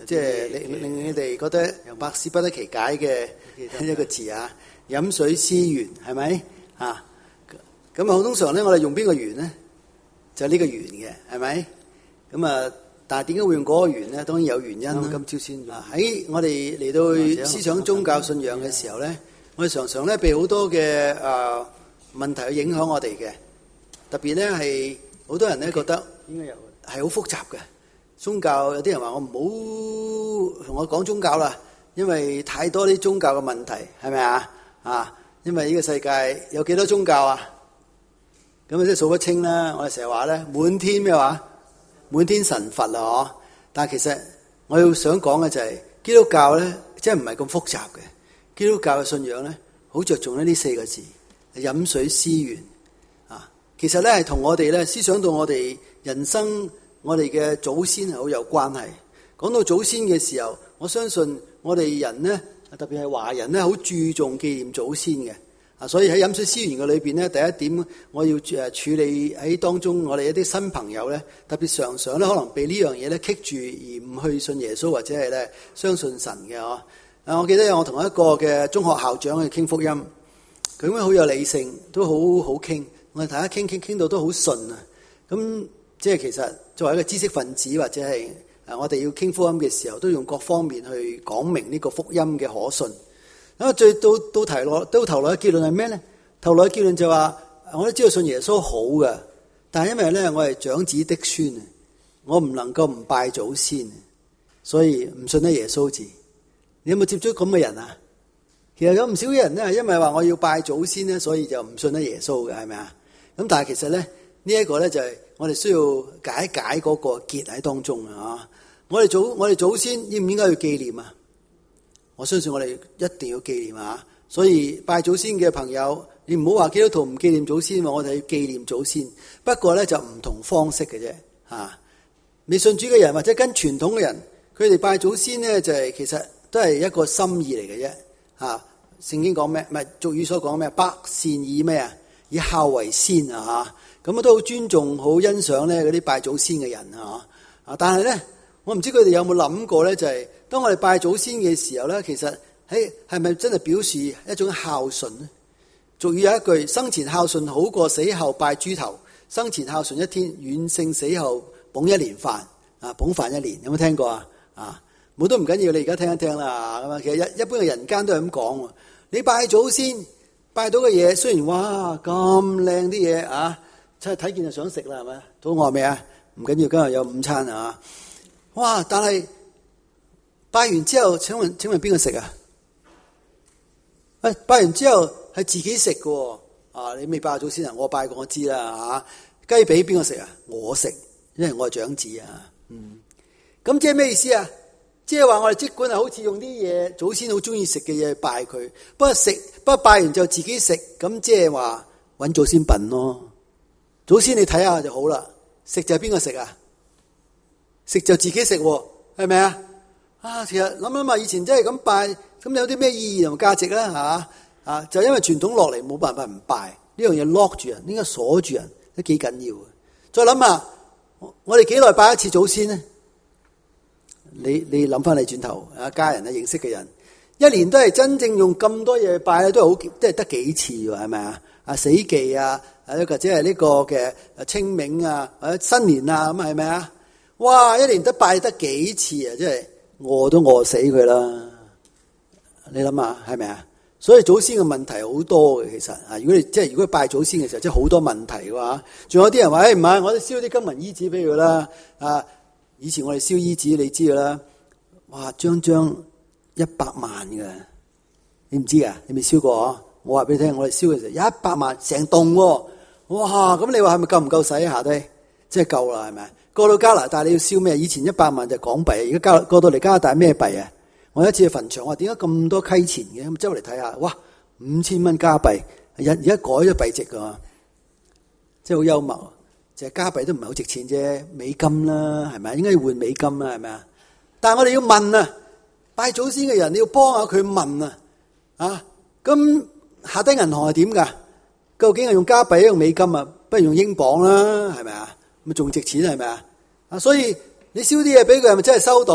即係令你哋覺得百思不得其解嘅一個字啊！飲水思源係咪啊？咁啊，通常咧，我哋用邊個源咧？就係呢個源嘅，係咪？咁啊，但係點解會用嗰個源咧？當然有原因啦。 今朝先喺我哋嚟到思想宗教信仰嘅時候咧，我哋常常咧被好多嘅問題去影響我哋嘅。特別咧係好多人咧覺得應該有係好複雜嘅宗教。有啲人話我唔好同我講宗教啦，因為太多啲宗教嘅問題，係咪啊？因為呢個世界有幾多宗教啊？咁即係數不清啦。我哋成日話咧，滿天咩話？滿天神佛啦，嗬！但係其實我要想講嘅就係基督教咧，即係唔係咁複雜嘅。基督教嘅信仰咧，好着重呢四個字：飲水思源。其實咧係同我哋咧思想到我哋人生，我哋嘅祖先係好有關係。講到祖先嘅時候，我相信我哋人咧，特別係華人咧，好注重紀念祖先嘅。所以喺飲水思源嘅裏邊咧，第一點我要處理喺當中，我哋一啲新朋友咧，特別常常咧可能被呢樣嘢咧棘住而唔去信耶穌或者係咧相信神嘅嗬。我記得我同一個嘅中學校長去傾福音，佢咁樣好有理性，都好好傾。我哋大家傾到都好順啊！咁即係其實作為一個知識分子或者係我哋要傾福音嘅時候，都用各方面去講明呢個福音嘅可信。咁最到頭來嘅結論係咩咧？頭來嘅結論就話，我都知道信耶穌好嘅，但係因為咧我係長子嫡孫啊，我唔能夠唔拜祖先，所以唔信得耶穌字。你有冇接觸咁嘅人啊？其實有唔少嘅人咧係因為話我要拜祖先咧，所以就唔信得耶穌嘅，係咪啊？咁但係其實咧呢一個咧就係我哋需要解一解嗰個結喺當中啊！我哋祖先應唔應該要紀念啊？我相信我哋一定要紀念啊！所以拜祖先嘅朋友，你唔好話基督徒唔紀念祖先，我哋要紀念祖先。不過咧就唔同方式嘅啫啊！未信主嘅人或者跟傳統嘅人，佢哋拜祖先咧就係其實都係一個心意嚟嘅啫啊！聖經講咩？唔係俗語所講咩？百善以咩啊？以孝為先啊！咁都好尊重、好欣賞咧嗰啲拜祖先嘅人啊！但係咧，我唔知佢哋有冇諗過咧，就係當我哋拜祖先嘅時候咧，其實係咪真係表示一種孝順咧？俗語有一句：生前孝順好過死後拜豬頭，生前孝順一天，遠勝死後捧一年飯啊！捧飯一年，有冇聽過啊？冇都唔緊要，你而家聽一聽啦。咁啊，其實一般嘅人間都係咁講。你拜祖先拜到嘅嘢，雖然哇咁靚啲嘢啊，真係睇見就想食啦，係咪？肚餓未啊？唔緊要，今日有午餐啊！哇！但係拜完之後，請問邊個食啊？拜完之後係自己食嘅啊！你未拜祖先啊？我拜過，我知啦嚇。雞髀邊個食啊？我食，因為我係長子啊。咁即係咩意思啊？即係話我哋即管係好似用啲嘢祖先好中意食嘅嘢拜佢，不過拜完就自己食，咁即係話揾祖先笨咯。祖先你睇下就好啦，食就係邊個食啊？食就自己食，係咪啊？其實諗下以前真係咁拜，咁有啲咩意義同價值啦就因為傳統落嚟冇辦法唔拜，呢樣嘢 lock 住人，應該鎖住人，都幾緊要嘅。再諗下，我哋幾耐拜一次祖先呢？你諗翻你轉頭家人認識嘅人，一年都係真正用咁多嘢拜咧，都係得幾次喎，係咪啊？死忌啊，或者係呢個嘅清明啊，或者新年啊，咁係咪啊？哇！一年都拜得幾次啊？真係餓都餓死佢啦！你諗下係咪啊？所以祖先嘅問題好多嘅，其實如果拜祖先嘅時候，即係好多問題嘅話，仲有啲人話唔係，我哋燒啲金銀衣紙俾佢啦以前我哋燒衣紙，你知噶啦，哇，張100萬嘅，你唔知啊？你未燒過？我話俾你聽，我哋燒嘅時候100萬成棟喎，哇！咁你話係咪夠唔夠使下低？即係夠啦，係咪？過到加拿大你要燒咩？以前100萬就港幣，而家過到嚟加拿大咩幣啊？我有一次去墳場，話點解咁多溪錢嘅？咁周嚟睇下，哇，5000蚊加幣，而家改咗幣值噶，即係好幽默。就係加幣都唔係好值錢啫，美金啦，係咪？應該要換美金啦，係咪啊？但係我哋要問啊，拜祖先嘅人你要幫下佢問咁下低銀行係點㗎？究竟係用加幣用美金啊？不如用英鎊啦，係咪啊？咁仲值錢係咪啊？所以你燒啲嘢俾佢係咪真係收到咧？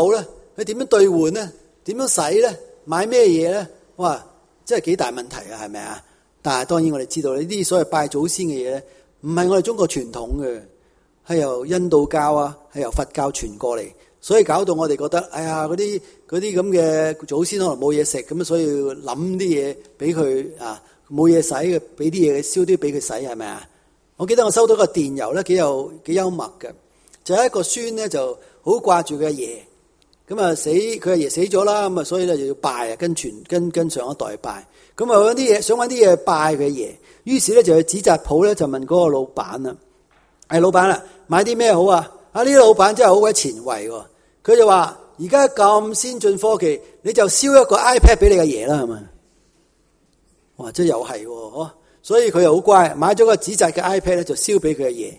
佢點樣兌換咧？點樣使咧？買咩嘢咧？哇！真係幾大問題啊，係咪啊？但係當然我哋知道呢啲所謂拜祖先嘅嘢咧，唔係我哋中國傳統嘅，係由印度教啊，係由佛教傳過嚟，所以搞到我哋覺得，哎呀嗰啲咁嘅祖先可能冇嘢食，咁所以要諗啲嘢俾佢啊，冇嘢使嘅，俾啲嘢燒啲俾佢使，係咪啊？我記得我收到個電郵咧，幾幽默嘅，就係一個孫咧就好掛住佢阿爺。咁啊佢阿爺死咗啦，咁啊所以咧就要拜啊，跟上一代拜。咁啊想搵啲嘢拜佢阿爺，於是咧就去紙紮鋪咧就問嗰個老闆啦：老闆啊，買啲咩好啊？呢個老闆真係好鬼前衛喎，佢就話：而家咁先進科技，你就燒一個 iPad 俾你阿爺啦，係咪？哇！真係又係喎，所以佢又好乖，買咗個紙紮嘅 iPad 咧就燒俾佢阿爺。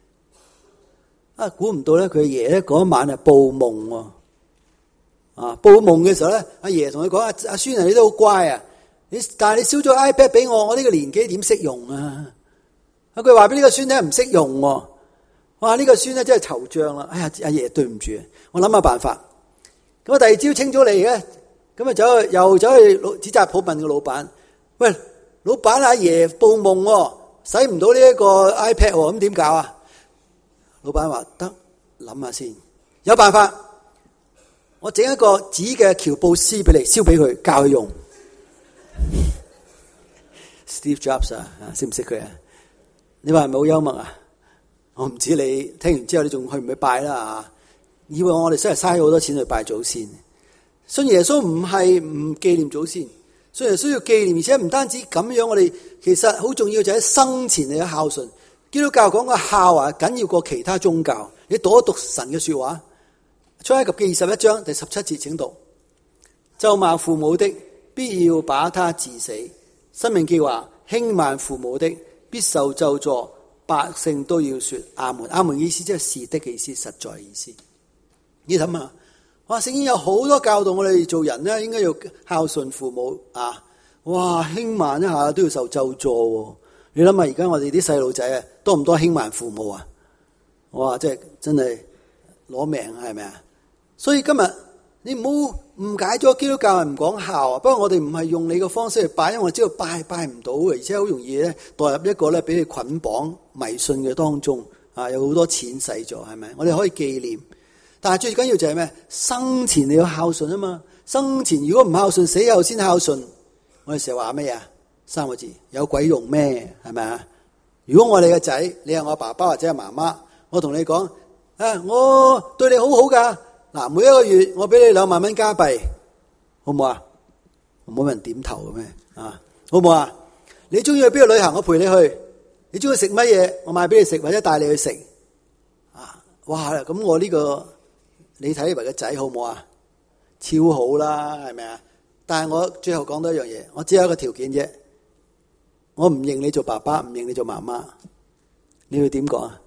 估唔到咧，佢阿爺咧嗰晚係報夢喎。報夢嘅時候咧，阿爺同佢講：阿孫啊，你都好乖啊！但係你燒咗 iPad 俾我呢個年紀點識用啊？佢話俾呢個孫咧唔識用喎。哇！呢個孫咧真係惆悵啦。哎呀，阿爺對唔住，我諗下辦法。咁第二朝清早嚟嘅，咁啊又走去紙紮鋪問個老闆：喂，老闆，阿爺報夢喎，使唔到呢一個 iPad 喎，咁點搞啊？老闆話：得，諗下先，有辦法。我整一個紙嘅喬布斯俾你，燒俾佢，教佢用。Steve Jobs 啊，識唔識佢啊？你話係咪好幽默啊？我唔知你聽完之後你仲去唔去拜啦啊？以為我哋真係嘥好多錢去拜祖先。信耶穌唔係唔紀念祖先，信耶穌要紀念，而且唔單止咁樣，我哋其實好重要就喺生前你嘅孝順。基督教講個孝啊，緊要過其他宗教。你讀一讀神嘅說話。出埃及記21章第17節，請讀：咒罵父母的，必要把他治死；申命記話，輕慢父母的，必受咒詛。百姓都要說阿門。阿門意思即係是的嘅意思，實在意思。你諗下，哇！聖經有好多教導我哋做人咧，應該要孝順父母啊！哇，輕慢一下都要受咒詛。你諗下，而家我哋啲細路仔啊，多唔多輕慢父母啊？哇！即係真係攞命，係咪啊？所以今日你唔好誤解咗基督教係唔講孝啊。不過我哋唔係用你個方式去拜，因為我知道拜唔到嘅，而且好容易咧墮入一個咧俾你捆綁迷信嘅當中啊，有好多錢使咗，係咪？我哋可以紀念，但係最緊要就係咩？生前你要孝順啊嘛。生前如果唔孝順，死後先孝順，我哋成日話咩啊？3個字，有鬼用咩？係咪啊？如果我哋嘅仔，你係我爸爸或者係媽媽，我同你講我對你好好噶。嗱，每一個月我俾你2萬蚊加幣，好唔好啊？冇人點頭嘅咩？啊，好唔好啊？你中意去邊度旅行，我陪你去。你中意食乜嘢，我買俾你食，或者帶你去食。啊，哇！咁我呢個你睇為個仔好唔好啊？超好啦，係咪啊？但係我最後講多一樣嘢，我只有一個條件啫，我唔認你做爸爸，唔認你做媽媽，你會點講啊？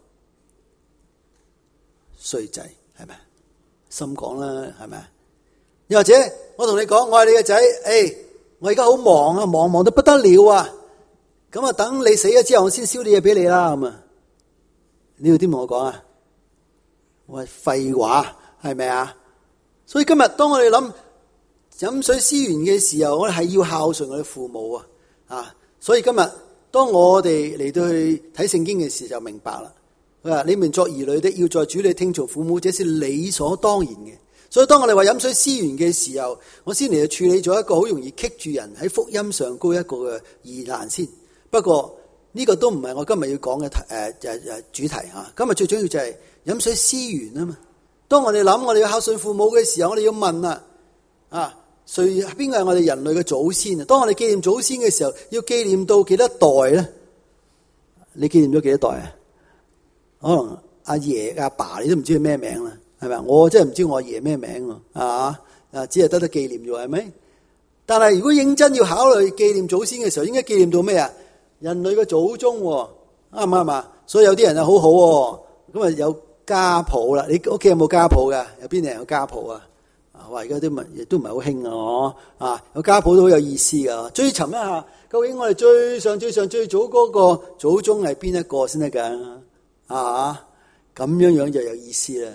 衰仔，係咪？心講啦，係咪？又或者我同你講，我係你嘅仔，我而家好忙啊，忙到不得了啊！咁啊，等你死咗之後，我先燒啲嘢俾你啦，咁啊，你要點同我講啊？我係廢話，係咪啊？所以今日當我哋諗飲水思源嘅時候，我哋係要孝順我哋父母啊！所以今日當我哋嚟到去睇聖經嘅時候，就明白啦。你們作兒女的，要在主裏聽從父母，這是理所當然嘅。所以當我哋話飲水思源嘅時候，我先嚟處理咗一個好容易棘住人喺福音上高一個嘅疑難先。不過呢個都唔係我今日要講嘅主題啊。今日最重要就係飲水思源啊嘛。當我哋諗我哋要孝順父母嘅時候，我哋要問邊個係我哋人類嘅祖先啊？當我哋紀念祖先嘅時候，要紀念到幾多代咧？你紀念咗幾多代啊？可能阿爺阿爸你都唔知佢咩名啦，係咪？我真係唔知我阿爺咩名啊！只係得紀念咗，係咪？但係如果認真要考慮紀念祖先嘅時候，應該紀念到咩啊？人類嘅祖宗，啱唔啱啊？所以有啲人啊好好，咁啊有家譜啦。你屋企有冇家譜噶？有邊啲人有家譜啊？話而家啲物亦都唔係好興有家譜都好有意思噶。追尋一下，究竟我哋最上最早嗰個祖宗係邊一個先得噶？咁樣樣就有意思啦。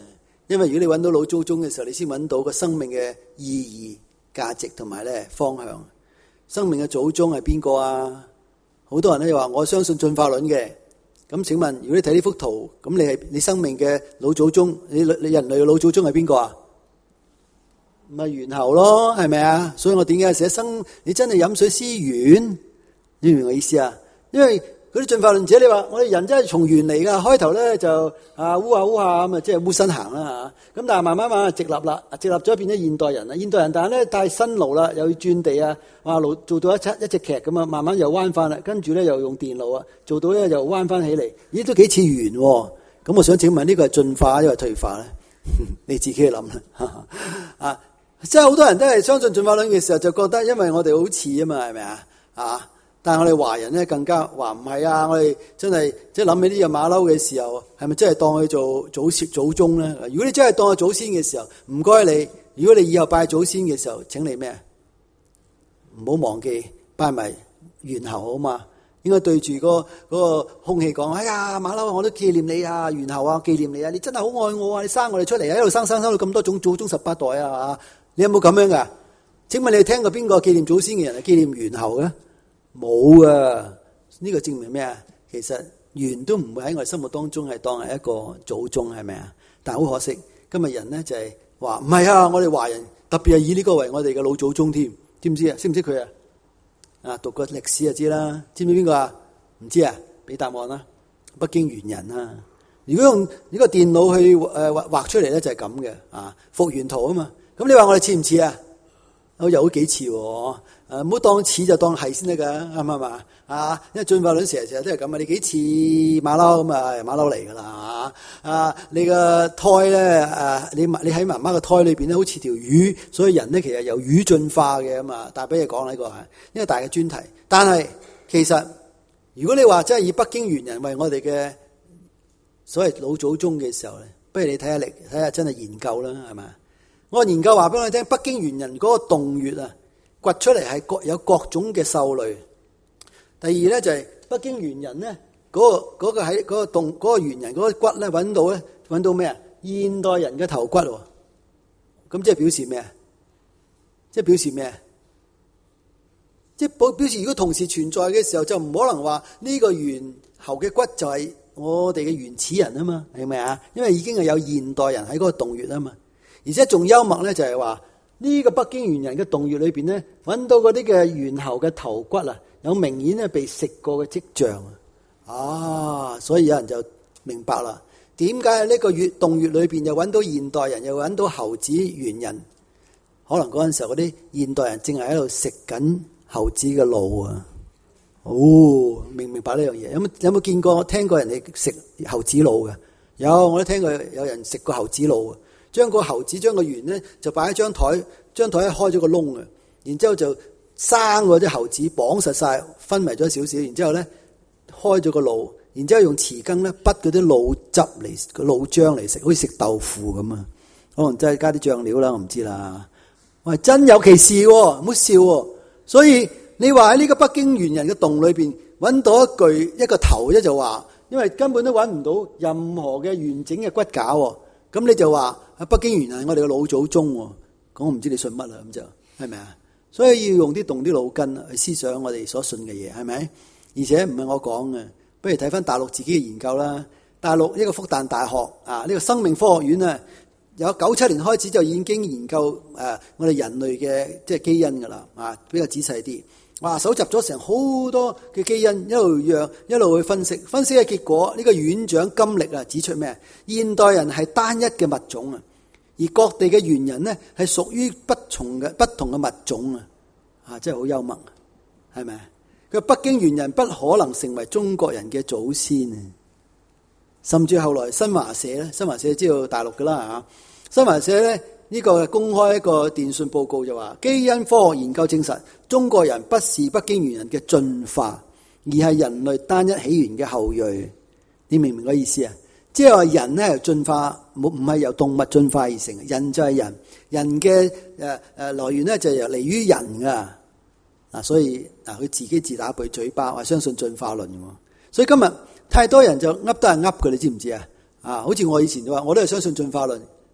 因為如果你揾到老祖宗嘅時候，你先揾到個生命嘅意義、價值同埋咧方向。生命嘅祖宗係邊個啊？好多人咧話我相信進化論嘅。咁請問，如果你睇呢幅圖，咁你生命嘅老祖宗，你人類嘅老祖宗係邊個啊？咪猿猴咯，係咪啊？所以我點解寫生？你真係飲水思源，你明我意思啊？因為嗰啲進化論者，你話我哋人真係從猿嚟噶，開頭咧就烏下烏下咁啊，即係烏身行啦嚇。咁但係慢慢直立啦，直立咗變咗現代人啦。現代人但係咧太辛勞啦，又要轉地啊，做到一隻劇咁啊，慢慢又彎翻啦，跟住咧又用電腦啊，做到咧又彎翻起嚟，咦都幾似猿喎。咁我想請問呢個係進化因為退化咧？你自己去諗啦啊！即係好多人都係相信進化論嘅時候，就覺得因為我哋好似啊嘛，係咪啊？但係我哋華人咧更加話唔係啊！我哋真係即係諗起呢隻馬騮嘅時候，係咪真係當佢做祖宗咧？如果你真係當佢祖先嘅時候，唔該你。如果你以後拜祖先嘅時候，請你咩？唔好忘記拜埋猿猴好嘛？應該對住嗰個空氣講：哎呀，馬騮，我都紀念你啊！猿猴啊，紀念你啊！你真係好愛我啊！你生我哋出嚟，一路生到咁多種祖宗18代啊！你有冇咁樣噶？請問你聽過邊個紀念祖先嘅人係紀念猿猴嘅？冇啊！呢個證明咩啊？其實猿都唔會喺我哋心目當中係當係一個祖宗，係咪啊？但係好可惜，今日人咧就係話唔係啊！我哋華人特別係以呢個為我哋嘅老祖宗添，知唔知啊？識唔識佢啊？啊，讀過歷史就知啦。知唔知邊個啊？唔知啊？俾答案啦！北京猿人啊！如果用呢個電腦去畫出嚟咧，就係咁嘅啊，復原圖啊嘛。咁你話我哋似唔似啊？我有幾似喎，唔好當似就當係先得噶，啱唔啱啊？啊，因為進化論成日都係咁啊，你幾似馬騮咁啊，馬騮嚟噶啦啊！你個胎咧你喺媽媽個胎裏邊咧，好似條魚，所以人咧其實由魚進化嘅咁啊。但係俾你講呢個係因為大嘅專題，但係其實如果你話真係以北京猿人為我哋嘅所謂老祖宗嘅時候咧，不如你睇下真係研究啦，係咪？我研究話俾我聽，北京猿人嗰個洞穴啊，掘出嚟係有各種嘅獸類。第二咧就係北京猿人咧，嗰個喺嗰個洞嗰個猿人嗰個骨咧揾到咩啊？現代人嘅頭骨喎。咁即係表示咩啊？即係表示咩啊？即係表示如果同時存在嘅時候，就唔可能話呢個猿猴嘅骨就係我哋嘅原始人啊嘛，係咪啊？因為已經係有現代人喺嗰個洞穴啊嘛。而且仲幽默咧，就係話呢個北京猿人嘅洞穴裏邊咧，揾到嗰啲嘅猿猴嘅頭骨啊，有明顯咧被食過嘅跡象啊！所以有人就明白啦，點解喺呢個洞穴裏邊又揾到現代人，又揾到猴子猿人？可能嗰陣時候嗰啲現代人正係喺度食緊猴子嘅腦啊！哦，明唔明白呢樣嘢？有冇見過聽過人哋食猴子腦嘅？有，我都聽過有人食過猴子腦啊！將個猴子將個猿咧就擺喺張台，張台開咗個窿啊，然之後就生嗰啲猴子綁實晒，分埋咗少少，然之後咧開咗個腦，然之後用匙羹咧滗嗰啲腦汁嚟個腦漿嚟食，好似食豆腐咁啊！可能真係加啲醬料啦，我唔知啦。喂，真有其事喎，唔好笑喎。所以你話喺呢個北京猿人嘅洞裏邊揾到一個頭啫，就話因為根本都揾唔到任何嘅完整嘅骨架喎，咁你就話。北京猿人係我哋嘅老祖宗喎，咁我唔知你信乜啦，咁就係咪啊？所以要用啲動啲腦筋去思想我哋所信嘅嘢，係咪？而且唔係我講嘅，不如睇翻大陸自己嘅研究啦。大陸呢個復旦大學啊，呢個生命科學院啊，有97年開始就已經研究我哋人類嘅即係基因噶啦，啊比較仔細啲。哇！搜集咗成好多嘅基因，一路去分析嘅結果，呢個院長金力啊指出咩？現代人係單一嘅物種啊，而各地嘅猿人呢係屬於不同嘅物種啊！啊，真係好幽默，係咪？佢北京猿人不可能成為中國人嘅祖先啊！甚至後來新華社知道大陸噶啦嚇，新華社咧。呢個公開一個電訊報告就話，基因科學研究證實，中國人不是北京猿人嘅進化，而係人類單一起源嘅後裔。你明唔明個意思啊？即係話人咧係進化，唔係由動物進化而成，人就係人，人嘅來源咧就係嚟於人噶。嗱，所以嗱佢自己自打嘴巴，話相信進化論。所以今日太多人就噏都係噏嘅，你知唔知啊？啊，好似我以前就話，我都係相信進化論。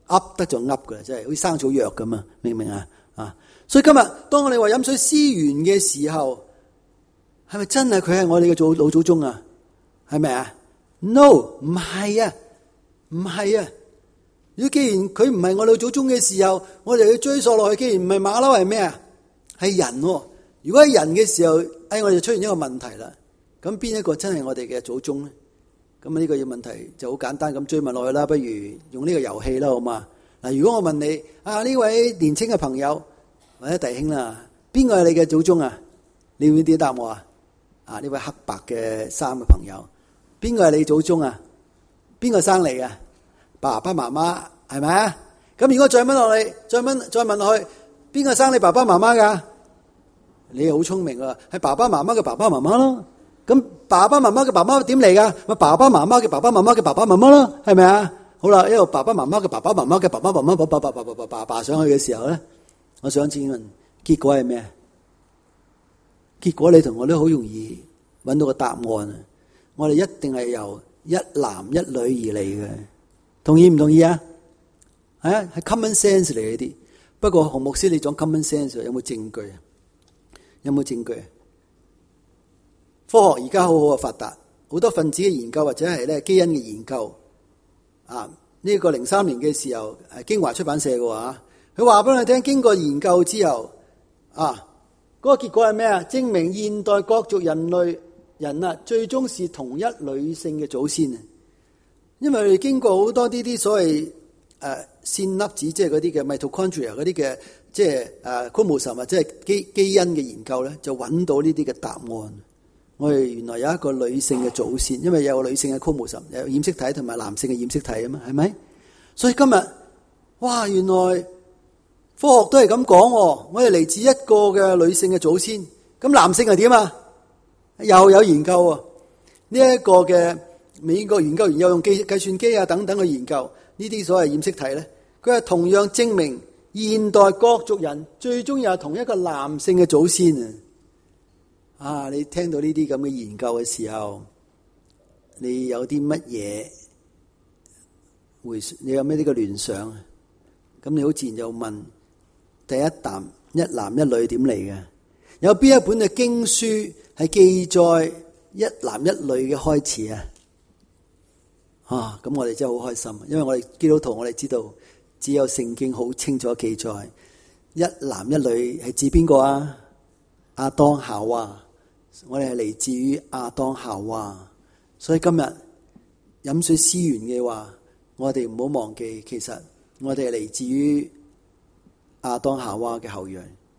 噏得就噏噶啦，真係好似生草藥咁啊！明唔明啊？所以今日當我哋話飲水思源嘅時候，係咪真係佢係我哋嘅老祖宗啊？係咪啊 ？No， 唔係啊，唔係啊！如果既然佢唔係我老祖宗嘅時候，我哋要追溯落去。既然唔係馬騮，係咩啊？係人喎。如果係人嘅時候，我哋就出現一個問題啦。咁邊一個真係我哋嘅祖宗咧？咁呢個問題就好簡單咁追問落去啦。不如用呢個遊戲啦，好嘛？嗱，如果我問你呢位年輕嘅朋友或者弟兄啦，邊個係你嘅祖宗啊？你會點答我啊？呢位黑白嘅衫嘅朋友，邊個係你祖宗啊？邊個生你啊？爸爸媽媽係咪啊？咁如果再問落去，再問落去，邊個生你爸爸媽媽噶？你好聰明啊，係爸爸媽媽嘅爸爸媽媽咯。咁爸爸媽媽嘅爸爸點嚟噶？咪爸爸媽媽嘅爸爸媽媽嘅爸爸媽媽咯，係咪啊？好啦，一路爸爸媽媽嘅爸爸媽媽嘅爸爸媽媽爸上去嘅時候咧，我想請問結果係咩？結果你同我都好容易揾到個答案啊！我哋一定係由一男一女而嚟嘅。同意唔同意啊？係 common sense 嚟呢啲。不過洪牧師你講 common sense 有冇證據啊？有冇證據啊？科學而家好好嘅發達，好多分子嘅研究或者係咧基因嘅研究。呢個03年嘅時候，京華出版社嘅話，佢話俾我哋聽，經過研究之後，嗰個結果係咩啊？證明現代各族人最終是同一女性嘅祖先啊！因為經過好多啲所謂線粒子，即係嗰啲嘅 mitochondria 嗰啲嘅，即係chromosome或者係基因嘅研究咧，就揾到呢啲嘅答案。我哋原來有一個女性嘅祖先，因為有個女性嘅 chromosome，有染色體同埋男性嘅染色體啊嘛，係咪？所以今日，哇，原來科學都係咁講，我哋嚟自一個嘅女性嘅祖先。咁男性係點啊？又有研究啊！呢一個嘅美國研究員又用計算機啊等等去研究呢啲所謂染色體咧，佢係同樣證明現代各族人最終有同一個男性嘅祖先啊！你聽到呢啲咁嘅研究嘅時候，你有啲乜嘢你有咩呢個聯想啊？咁你好自然就問：第一男一女點嚟嘅？有邊一本嘅經書係記載一男一女嘅開始啊？咁我哋真係好開心，因為我哋基督徒，我哋知道只有聖經好清楚記載一男一女係指邊個啊？亞當夏娃，我哋係嚟自於亞當夏娃，所以今日飲水思源嘅話，我哋唔好忘記，其實我哋係嚟自於亞當夏娃嘅後裔。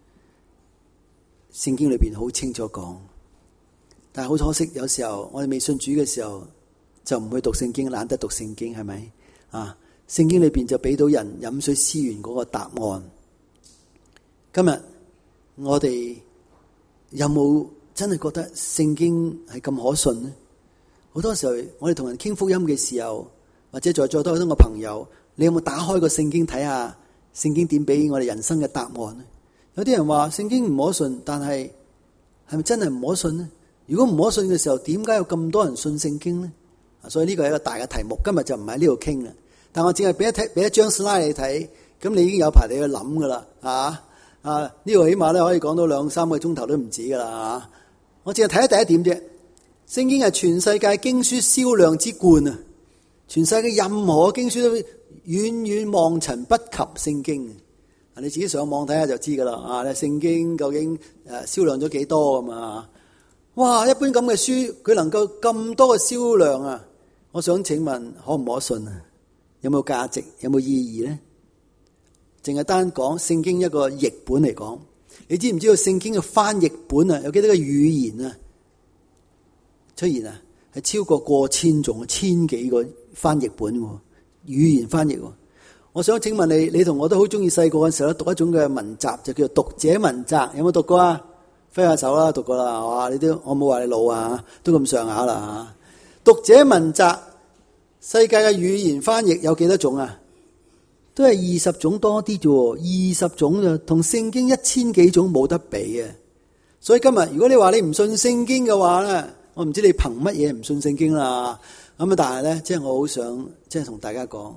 聖經裏邊好清楚講，但係好可惜，有時候我哋未信主嘅時候就唔去讀聖經，懶得讀聖經，係咪啊？聖經裏邊就俾到人飲水思源嗰個答案。今日我哋有冇真係覺得聖經係咁可信呢？好多時候我哋同人傾福音嘅時候，或者在座多好多個朋友，你有冇打開個聖經睇下聖經點俾我哋人生嘅答案呢？有啲人話聖經唔可信，但係係咪真係唔可信呢？如果唔可信嘅時候，點解有咁多人信聖經呢？所以呢個係一個大嘅題目，今日就唔喺呢度傾啦。但我淨係俾一張 slide 你睇，咁你已經有排你去諗噶啦，呢個起碼咧可以講到2-3個鐘頭都唔止噶啦。我淨係睇第一點啫，聖經係全世界經書銷量之冠啊！全世界任何經書都遠遠望塵不及聖經。你自己上網睇下就知噶啦。聖經究竟銷量咗幾多咁啊？哇！一般咁嘅書，佢能夠咁多嘅銷量啊！我想請問，可唔可信啊？有冇價值？有冇意義咧？淨係單講聖經一個譯本嚟講，你知唔知道聖經嘅翻譯本啊有幾多個語言啊出現啊？係超過過千種，1000幾個翻譯本語言翻譯。我想請問你同我都好中意細個嘅時候讀一種嘅文集，就叫做讀者文集，有冇讀過啊？揮下手啦，讀過啦，哇！你都我冇話你老啊，都咁上下啦。讀者文集，世界嘅語言翻譯有幾多種啊？都係20種多啲啫，20種就同聖經1000幾種冇得比啊！所以今日如果你話你唔信聖經嘅話咧，我唔知你憑乜嘢唔信聖經啦。咁但係咧，即係我好想即係同大家講，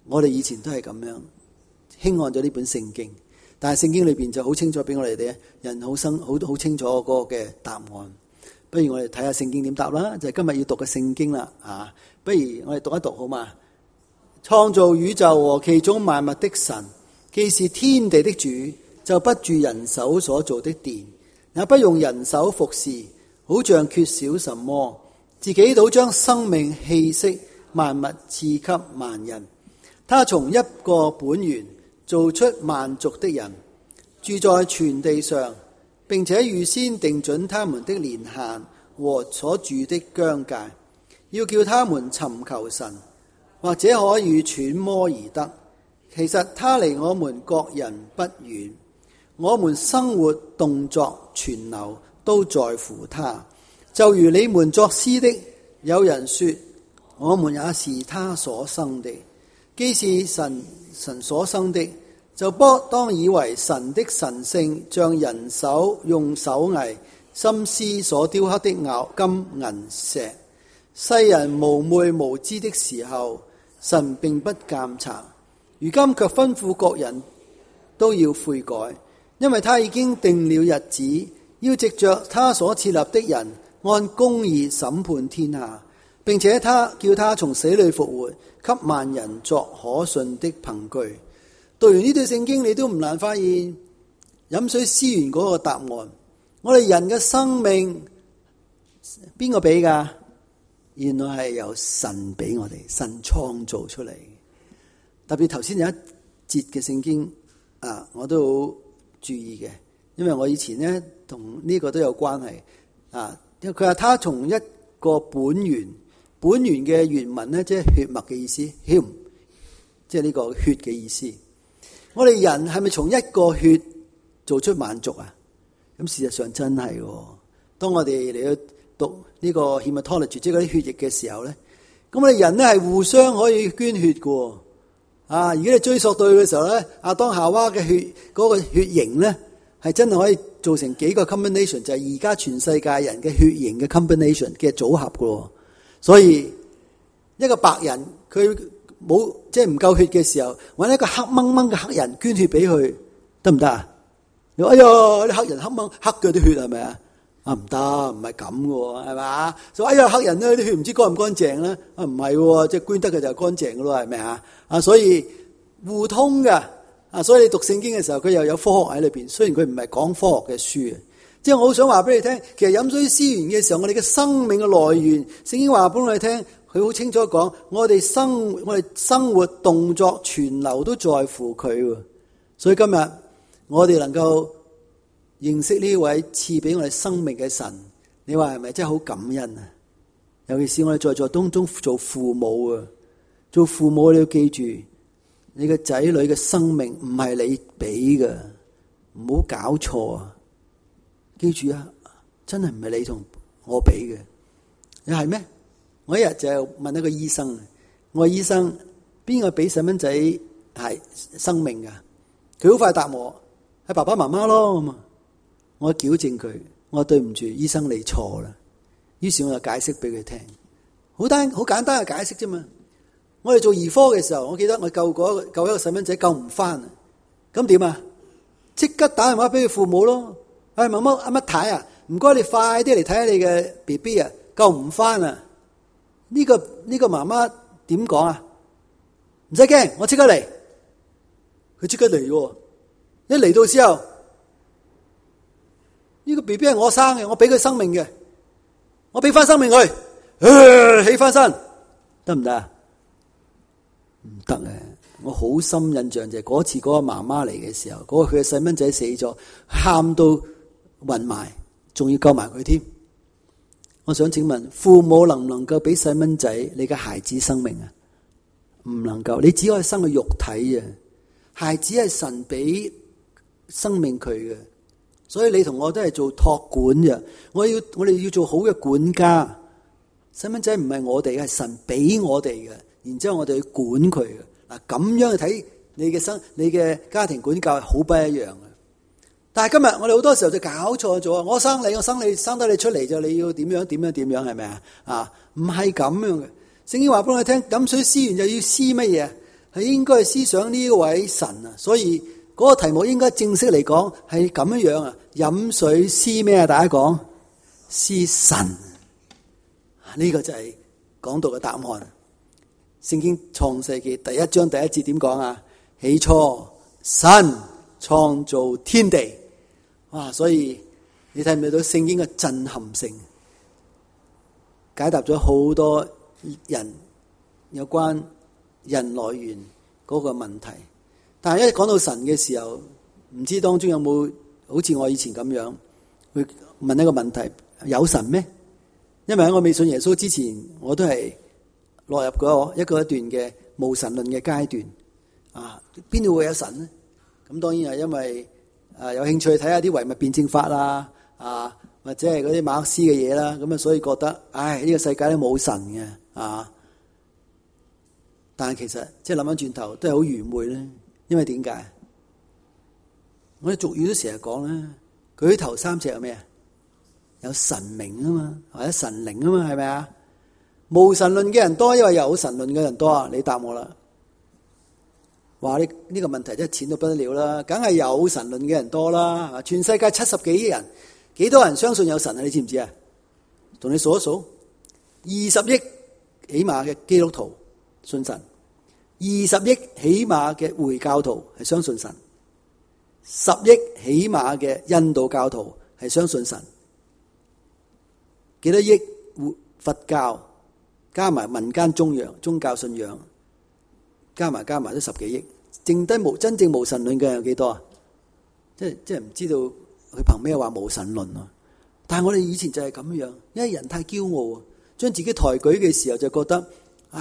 我哋以前都係咁樣輕看咗呢本聖經，但係聖經裏邊就好清楚俾我哋哋人好清楚嗰個嘅答案。不如我哋睇下聖經點答啦，就係今日要讀嘅聖經啦。不如我哋讀一讀好嘛？創造宇宙和其中萬物的神，既是天地的主，就不住人手所造的殿，也不用人手服侍，好像缺少什麼，自己倒將生命氣息萬物賜給萬人。他從一個本源造出萬族的人，住在全地上，並且預先定準他們的年限和所住的疆界，要叫他們尋求神，或者可以揣摩而得。其實他離我們各人不遠，我們生活動作存留都在乎他。就如你們作詩的，有人說我們也是他所生的。既是神所生的，就不當以為神的神性像人手用手藝心思所雕刻的金銀石。世人蒙昧無知的時候，神並不監察，如今卻吩咐各人都要悔改，因為他已經定了日子，要藉着他所設立的人按公義審判天下，並且叫他從死裏復活，給萬人作可信的憑據。讀完呢段聖經，你都唔難發現飲水思源嗰個答案。我哋人嘅生命邊個俾噶？原來係由神俾我哋，神創造出嚟。特別頭先有一節嘅聖經我都好注意嘅，因為我以前呢同呢個都有關係因為佢話他從一個本源嘅原文呢，即係血脈嘅意思 ，hum， 即係呢個血嘅意思。我哋人係咪從一個血做出萬族啊？咁事實上真係喎。當我哋嚟去讀呢個 hematology， 即係嗰啲血液嘅時候咧，咁我哋人咧係互相可以捐血嘅。如果你追溯到嘅時候咧，亞當夏娃嘅血嗰個血型咧，係真係可以做成幾個 combination， 就係而家全世界人嘅血型嘅 combination 嘅組合嘅。所以一個白人佢冇即係唔夠血嘅時候，搵一個黑掹掹嘅黑人捐血俾佢，得唔得啊？你話哎呀，啲黑人黑掹黑嘅啲血係咪啊？唔得，唔係咁嘅，係咪？所以哎呀，黑人咧啲血唔知乾唔乾淨咧？唔係，即係捐得嘅就係乾淨嘅咯，係咪啊？所以互通嘅所以你讀聖經嘅時候，佢又有科學喺裏邊。雖然佢唔係講科學嘅書，即係我好想話俾你聽，其實飲水思源嘅時候，我哋嘅生命嘅來源，聖經話俾我哋聽，佢好清楚講，我哋生活動作存留都在乎佢。所以今日我哋能夠認識呢位賜俾我哋生命嘅神，你話係咪真係好感恩啊？尤其是我哋在座當中做父母做父母你要記住，你嘅仔女嘅生命唔係你俾嘅，唔好搞錯啊！記住啊，真係唔係你同我俾嘅。你係咩？我一日就問一個醫生，我話醫生，邊個俾細蚊仔係生命噶？佢好快答我，係爸爸媽媽咯。咁我矯正佢，我話對唔住，醫生你錯啦。於是我就解釋俾佢聽，好簡單嘅解釋啫嘛。我哋做兒科嘅時候，我記得我救一個細蚊仔救唔翻，咁點啊？即刻打電話俾佢父母咯。媽媽阿乜太啊，唔該你快啲嚟睇下你嘅 BB 啊，救唔翻啊！呢個媽媽點講啊？唔使驚，我即刻嚟。佢即刻嚟喎，一嚟到之後，呢個 BB 係我生嘅，我俾佢生命嘅，我俾翻生命佢，起翻身，得唔得啊？唔得啊！我好深印象就係嗰次嗰個媽媽嚟嘅時候，嗰個佢嘅細蚊仔死咗，喊到暈埋，仲要救埋佢添。我想請問，父母能唔能夠俾細蚊仔你嘅孩子生命啊？唔能夠，你只可以生個肉體啊！孩子係神俾生命佢嘅，所以你同我都係做託管嘅。我哋要做好嘅管家。細蚊仔唔係我哋嘅，係神俾我哋嘅，然之後我哋去管佢嘅。嗱，咁樣去睇你嘅家庭管教係好不一樣嘅。但係今日我哋好多時候就搞錯咗啊！我生得你出嚟就你要點樣係咪啊？唔係咁樣嘅。聖經話俾我哋聽，飲水思源就要思乜嘢？ 係應該思想呢位神啊，所以嗰個題目應該正式嚟講係咁樣啊，飲水思咩啊？大家講思神，呢個就係講道嘅答案。聖經創世記第1章第1節點講啊？起初神創造天地，哇！所以你睇唔睇到聖經嘅震撼性，解答咗好多人有關人來源嗰個問題。但係一講到神嘅時候，唔知當中有冇好似我以前咁樣去問一個問題：有神咩？因為喺我未信耶穌之前，我都係落入嗰一段嘅無神論嘅階段。啊，邊度會有神呢？咁當然係因為有興趣睇下啲唯物辯證法啦，或者係嗰啲馬克思嘅嘢啦，咁啊所以覺得，呢個世界都冇神嘅啊。但係其實即係諗翻轉頭都係好愚昧咧，因為點解？我哋俗語都成日講啦，舉頭三尺有咩啊？有神明啊嘛，或者神靈啊嘛，係咪啊？無神論嘅人多，因為有神論嘅人多啊？你答我啦。話呢個問題真係淺到不得了啦，梗係有神論嘅人多啦。全世界70幾億人，幾多人相信有神啊？你知唔知啊？同你數一數，20億起碼嘅基督徒信神，20億起碼嘅回教徒係相信神，10億起碼嘅印度教徒係相信神，幾多億佛教加埋民間宗教信仰加埋都10幾億，剩低真正無神論嘅人有幾多啊？即係唔知道佢憑咩話無神論啊？但係我哋以前就係咁樣，因為人太驕傲啊，將自己抬舉嘅時候就覺得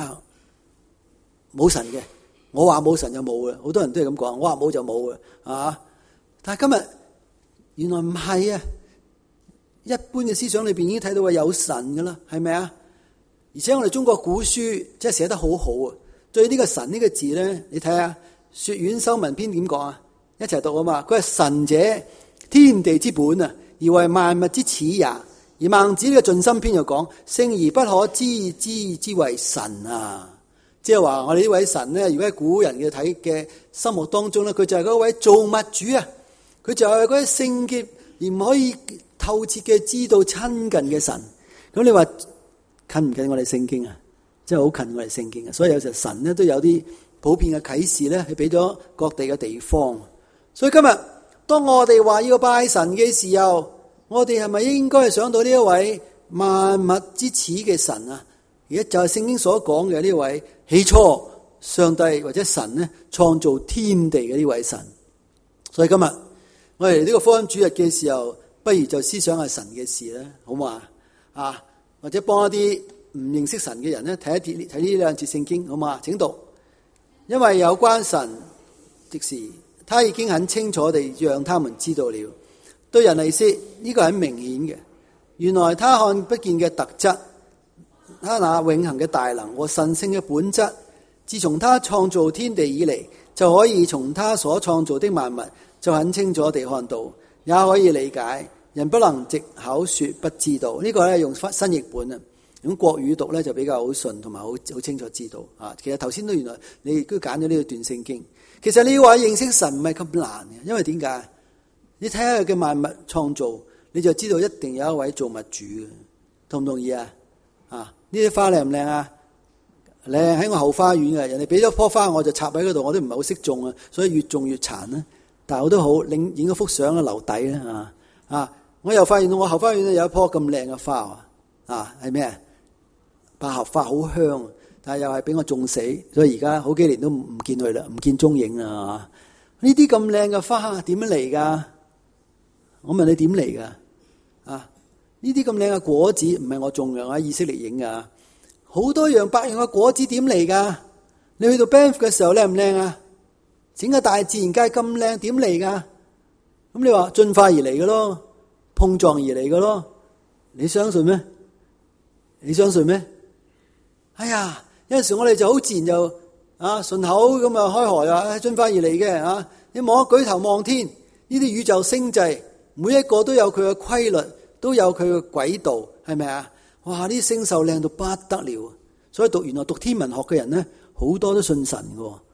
冇神嘅，我話冇神就冇嘅，好多人都係咁講，我話冇就冇嘅啊！但係今日原來唔係啊，一般嘅思想裏邊已經睇到話有神噶啦，係咪啊？而且我哋中國古書即係寫得好好啊！對呢個神呢個字咧，你睇下《說苑修文篇》點講啊？一齊讀啊嘛！佢係神者，天地之本啊，而為萬物之始也。而孟子呢個盡心篇就講：聖而不可知之為神啊！即係話我哋呢位神咧，如果喺古人嘅睇嘅心目當中咧，佢就係嗰位造物主啊！佢就係嗰位聖潔而唔可以透徹嘅知道親近嘅神。咁你話近唔近我哋聖經啊？真係好近我哋聖經嘅，所以有時候神咧都有啲普遍嘅啟示咧，係俾咗各地嘅地方。所以今日當我哋話要拜神嘅時候，我哋係咪應該係想到呢一位萬物之始嘅神啊？而家就係聖經所講嘅呢位起初上帝或者神咧創造天地嘅呢位神。所以今日我哋嚟呢個福音主日嘅時候，不如就思想下神嘅事咧，好嘛？或者幫一啲唔認識神嘅人咧，睇呢兩節聖經，好嘛？請讀。因為有關神，即是他已經很清楚地讓他們知道了。對人嚟說，呢個係很明顯嘅。原來他看不見嘅特質，他那永恆嘅大能和神聖嘅本質，自從他創造天地以嚟，就可以從他所創造的萬物就很清楚地看到，也可以理解。人不能藉口說不知道。呢個咧用新譯本啊。用國語讀咧就比較好順，同埋好清楚知道啊。其實頭先都原來你亦都揀咗呢個段聖經。其實你話認識神唔係咁難嘅，因為點解？你睇下佢嘅萬物創造，你就知道一定有一位造物主嘅，同唔同意啊？呢啲花靚唔靚啊？靚，喺我後花園嘅，人哋俾咗棵花我就插喺嗰度，我都唔係好識種啊，所以越種越殘啦。但係我都好影咗幅相啊，留底啦我又發現到我後花園有一棵咁靚嘅花係咩？百合花好香，但係又係俾我種死，所以而家好幾年都唔見佢啦，唔見蹤影啦。呢啲咁靚嘅花點樣嚟噶？我問你點嚟噶？呢啲咁靚嘅果子唔係我種嘅，我喺以色列影噶。好多樣百樣嘅果子點嚟噶？你去到 Banff 嘅時候靚唔靚啊？整個大自然界咁靚，點嚟噶？咁你話進化而嚟嘅咯，碰撞而嚟嘅咯，你相信咩？你相信咩？哎呀，有陣時我哋就好自然就順口咁開河啊，進化而嚟嘅你望一舉頭望天，呢啲宇宙星際每一個都有佢嘅規律，都有佢嘅軌道，係咪啊？哇！呢啲星宿靚到不得了，所以原來讀天文學嘅人咧，好多都信神嘅，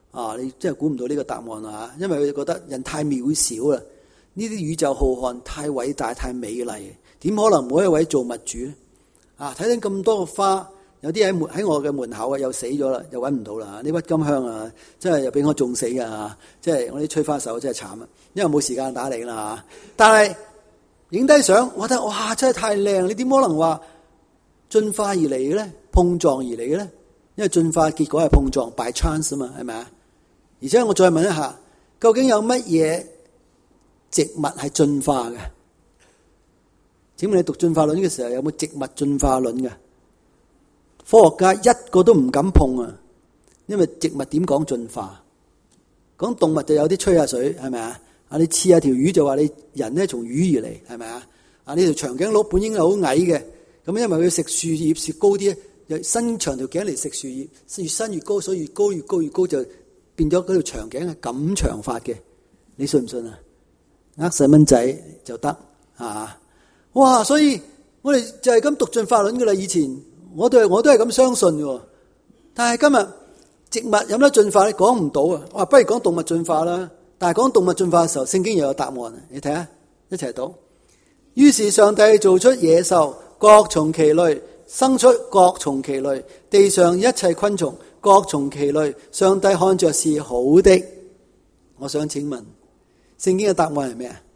你真係估唔到呢個答案啊！因為佢哋覺得人太渺小啦，呢啲宇宙浩瀚太偉大太美麗，點可能冇一位造物主咧？睇到咁多個花，有啲喺我嘅門口啊，又死咗啦，又揾唔到啦。啲鬱金香啊，真係又俾我種死噶，即係我啲吹花手真係慘啊！因為冇時間打理啦。但係影低相，我覺得哇，真係太靚！你點可能話進化而嚟嘅咧？碰撞而嚟嘅咧？因為進化結果係碰撞 by chance 啊嘛，係咪啊？而且我再問一下，究竟有乜嘢植物係進化嘅？請問你讀進化論嘅時候有冇植物進化論嘅？科學家一個都唔敢碰啊，因為植物點講進化？講動物就有啲吹下水，係咪啊？你刺下條魚就話你人咧從魚而嚟，係咪啊？呢條長頸鹿本應係好矮嘅，咁因為佢食樹葉食高啲，又伸長條頸嚟食樹葉，越伸越高，所以越高越高越高就變咗嗰條長頸係咁長髮嘅，你信唔信啊？細蚊仔就得啊！哇！所以我哋就係咁讀進化論噶啦。以前我都係咁相信嘅，但係今日植物有得進化你講唔到啊！我話不如講動物進化啦。但係講動物進化嘅時候，聖經又有答案。你睇下，一齊讀。於是上帝造出野獸，各從其類，生出各從其類，地上一切昆蟲，各從其類。上帝看着是好的。我想請問，聖經嘅答案係咩啊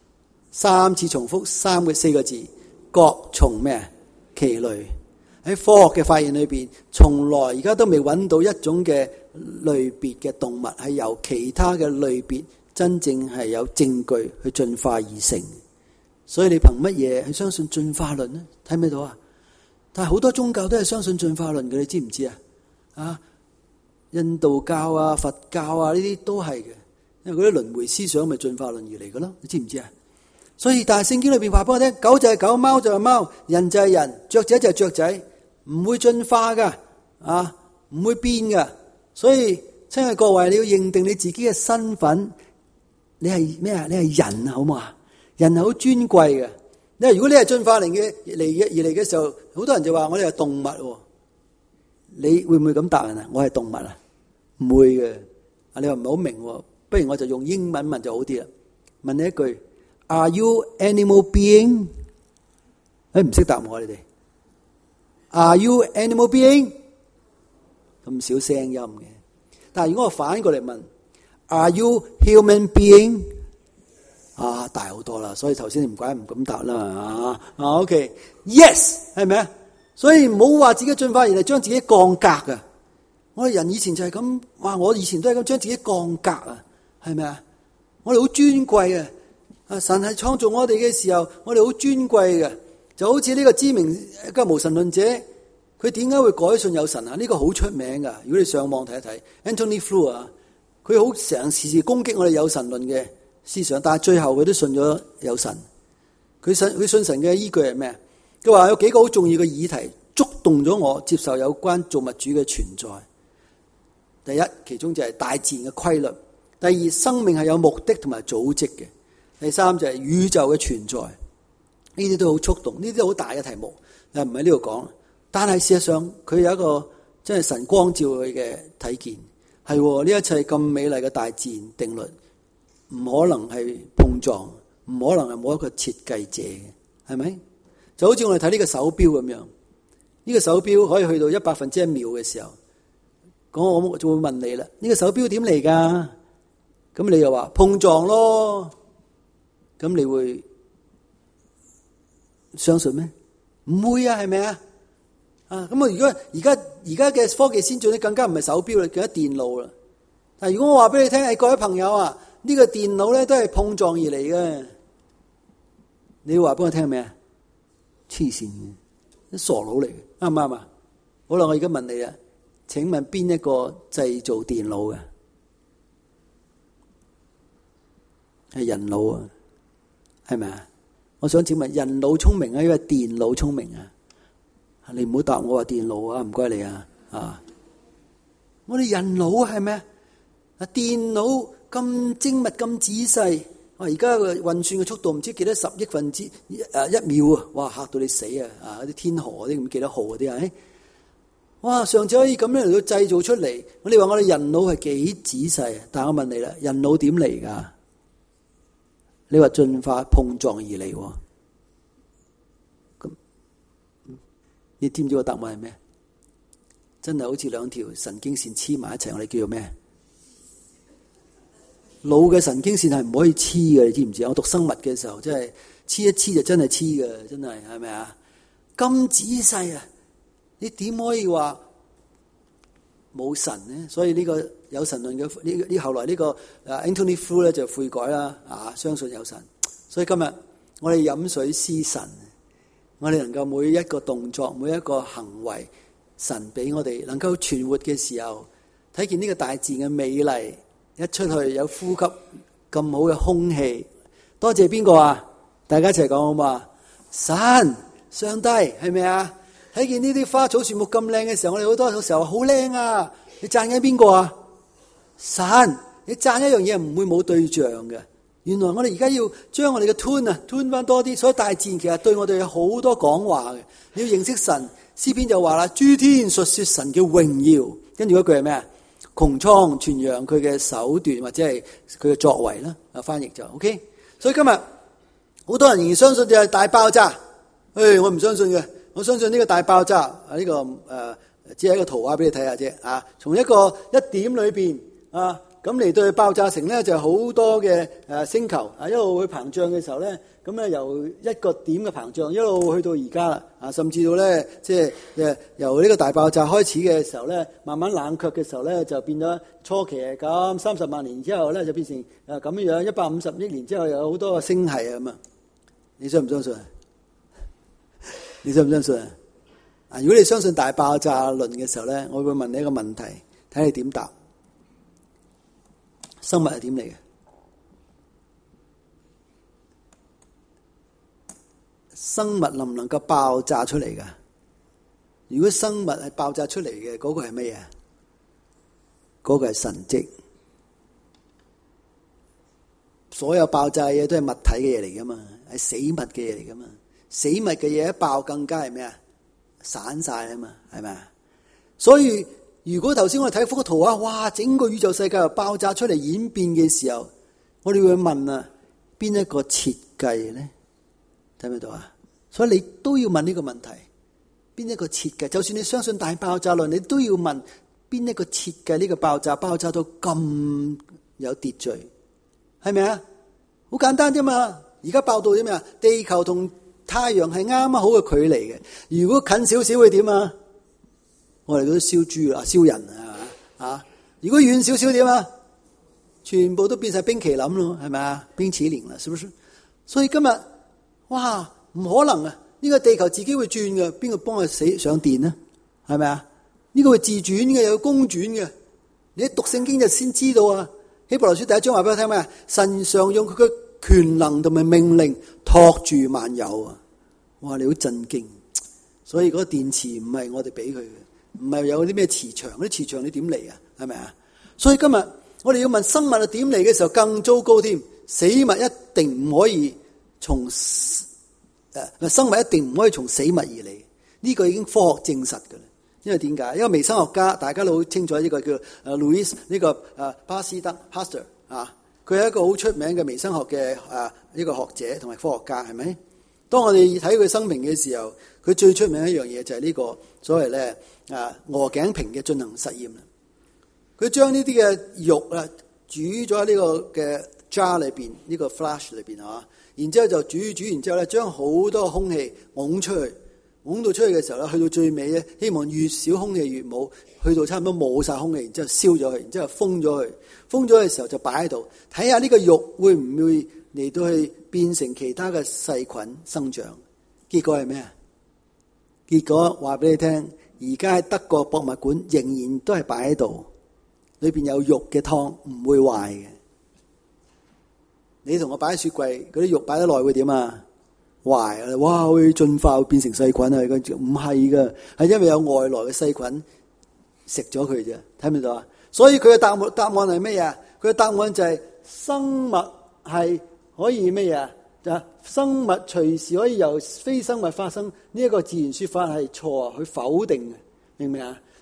？3次重複4個字，各從咩？其類。喺科學嘅發現裏邊，從來而家都未揾到一種嘅類別嘅動物係由其他嘅類別真正係有證據去進化而成。所以你憑乜嘢去相信進化論呢？睇唔睇到啊？但係好多宗教都係相信進化論嘅，你知唔知啊？印度教啊、佛教啊呢啲都係嘅，因為嗰啲輪迴思想咪進化論而嚟嘅咯，你知唔知啊？所以但係聖經裏邊話俾我聽，狗就係狗，貓就係貓，人就係人，雀仔就係雀仔，唔會進化噶，唔會變噶。所以親愛各位，你要認定你自己嘅身份，你係咩啊？你係人，好唔好啊？人係好尊貴嘅。因為如果你係進化而嚟嘅時候，好多人就話我哋係動物。你會唔會咁答人啊？我係動物啊？唔會嘅。你話唔係好明，不如我就用英文問就好啲啦。問你一句 ：Are you animal being？ 唔識答我你哋。Are you animal being？ 咁少聲音嘅。但係如果我反過嚟問 ：Are you human being？ 大好多啦。所以頭先唔怪唔敢答啦。OK，Yes， 係咪啊？所以唔好話自己進化而嚟將自己降格啊！我哋人以前就係咁，我以前都係咁將自己降格啊，係咪啊？我哋好尊貴啊！神係創造我哋嘅時候，我哋好尊貴嘅，就好似呢個知名一個無神論者，佢點解會改信有神啊？呢個好出名噶，如果你上網睇一睇 ，Anthony Flew 啊，佢好成時攻擊我哋有神論嘅思想，但係最後佢都信咗有神。佢信神嘅依據係咩？佢話有幾個好重要嘅議題觸動咗我接受有關造物主嘅存在。第一，其中就係大自然嘅規律；第二，生命係有目的同埋組織嘅；第三就係宇宙嘅存在。呢啲都好觸動，呢啲都好大嘅題目，唔喺呢度講。但係事實上，佢有一個真係神光照佢嘅睇見，係呢一切咁美麗嘅大自然定律，唔可能係碰撞，唔可能係冇一個設計者嘅，係咪？就好似我哋睇呢個手錶咁樣，呢個手錶可以去到1/100秒嘅時候，咁我就會問你啦，呢個手錶點嚟㗎？咁你又話碰撞咯，咁你會相信咩？唔會啊，係咪啊？咁如果而家嘅科技先進咧，更加唔係手錶啦，更加電腦啦。但係如果我話俾你聽，各位朋友啊，呢個電腦咧都係碰撞而嚟嘅，你要話俾我聽咩啊？黐線嘅，傻佬嚟嘅，啱唔啱啊？好啦，我而家問你啊，請問邊一個製造電腦嘅？係人腦啊，係咪啊？我想請問人腦聰明啊，因為電腦聰明啊？你唔好答我話電腦啊，唔該你啊。我哋人腦係咩啊？電腦咁精密咁仔細。而家嘅運算嘅速度唔知幾多10億分之1秒啊！哇，嚇到你死啊！啲天河嗰啲咁幾多號嗰啲啊？ 哇！上次可以咁樣嚟到製造出嚟，你話我哋人腦係幾仔細啊？但係我問你啦，人腦點嚟㗎？你話進化碰撞而嚟喎，咁你知唔知個答案係咩？真係好似兩條神經線黐埋一齊，我哋叫做咩？腦嘅神經線係唔可以黐嘅，你知唔知？我讀生物嘅時候，真係黐一黐就真係黐嘅，真係係咪啊？咁仔細啊！你點可以話冇神呢？所以呢個有神論嘅呢後來呢個Anthony Flew 咧就悔改啦，相信有神。所以今日我哋飲水思神，我哋能夠每一個動作、每一個行為，神俾我哋能夠存活嘅時候，睇見呢個大自然嘅美麗，一出去有呼吸咁好嘅空氣，多謝邊個啊？大家一齊講好嘛？神、上帝係咪啊？睇見呢啲花草樹木咁靚嘅時候，我哋好多時候好靚啊！你讚緊邊個啊？神，你讚一樣嘢唔會冇對象嘅。原來我哋而家要將我哋嘅 tune 翻多啲，所以大自然其實對我哋有好多講話嘅。你要認識神，詩篇就話啦：諸天述說神嘅榮耀。跟住嗰句係咩啊？穹蒼傳揚佢嘅手段或者係佢嘅作為啦。翻譯就 OK。所以今日好多人仍然相信就係大爆炸。我唔相信嘅。我相信呢個大爆炸呢個只係一個圖畫俾你睇下啫。從一個一點裏邊咁嚟到去爆炸成咧，就好多嘅星球一路去膨脹嘅時候咧，咁咧由一個點嘅膨脹一路去到而家啦，甚至到咧即係由呢個大爆炸開始嘅時候咧，慢慢冷卻嘅時候咧，就變咗初期係咁30萬年之後咧，就變成咁樣150億年之後有好多個星系啊咁啊！你相唔相信？你相唔相信啊？如果你相信大爆炸論嘅時候咧，我會問你一個問題，睇你點答。生物係點嚟嘅？生物能唔能夠爆炸出嚟噶？如果生物係爆炸出嚟嘅，嗰個係乜嘢？嗰個係神蹟。所有爆炸嘅嘢都係物體嘅嘢嚟噶嘛，係死物嘅嘢嚟噶嘛。死物嘅嘢一爆更加係咩啊？散晒啊嘛，係咪啊？所以如果頭先我哋睇幅圖啊，哇！整個宇宙世界又爆炸出嚟演變嘅時候，我哋會問啊，邊一個設計咧？睇唔睇到啊？所以你都要問呢個問題，邊一個設計？就算你相信大爆炸論，你都要問邊一個設計呢個爆炸到咁有秩序，係咪啊？好簡單啫嘛！而家爆到啲咩啊？地球同太陽係啱啱好嘅距離嘅，如果近少少會點啊？我哋嗰啲燒豬啊、燒人啊，如果遠少少點啊？全部都變晒冰淇淋咯，係咪啊？冰淇淋啦，是不是？所以今日，哇，唔可能啊！呢個地球自己會轉嘅，邊個幫佢死上電呢？係咪啊？呢個會自轉嘅，又有公轉嘅。你一讀聖經就先知道啊！希伯來書第1章話俾我聽咩？神常用佢嘅權能同埋命令托住萬有啊！哇，你好震驚！所以嗰個電池唔係我哋俾佢嘅。唔係有啲咩磁場，嗰啲磁場你點嚟啊？係咪啊？所以今日我哋要問生物係點嚟嘅時候更糟糕添。死物一定唔可以從生物一定唔可以從死物而嚟。呢個已經科學證實㗎啦。因為點解？因為微生學家大家都好清楚，呢個叫Louis 呢個巴斯德 Pasteur 佢係一個好出名嘅微生學嘅呢個學者同埋科學家，係咪？當我哋睇佢生平嘅時候，佢最出名一樣嘢就係呢個所謂咧鵝頸瓶嘅進行實驗啦。佢將呢啲嘅肉煮咗喺呢個嘅 jar 裏邊，呢個 flash 裏邊然之後就煮完之後咧，將好多空氣拱出去，拱到出去嘅時候咧，去到最尾咧，希望越少空氣越冇，去到差唔多冇晒空氣，然之後燒咗佢，然之後封咗佢，封咗嘅時候就擺喺度，睇下呢個肉會唔會嚟到去變成其他嘅細菌生長。結果係咩啊？結果話俾你聽，而家喺德國博物館仍然都係擺喺度，裏邊有肉嘅湯，唔會壞嘅。你同我擺喺雪櫃，嗰啲肉擺得耐會點啊？壞啊！哇，會進化會變成細菌啊！唔係噶，係因為有外來嘅細菌食咗佢啫。睇唔睇到啊？所以佢嘅答案係咩啊？佢嘅答案就係生物係可以咩啊？就生物隨時可以由非生物發生，呢一個自然說法係錯啊，佢否定嘅，明唔明啊？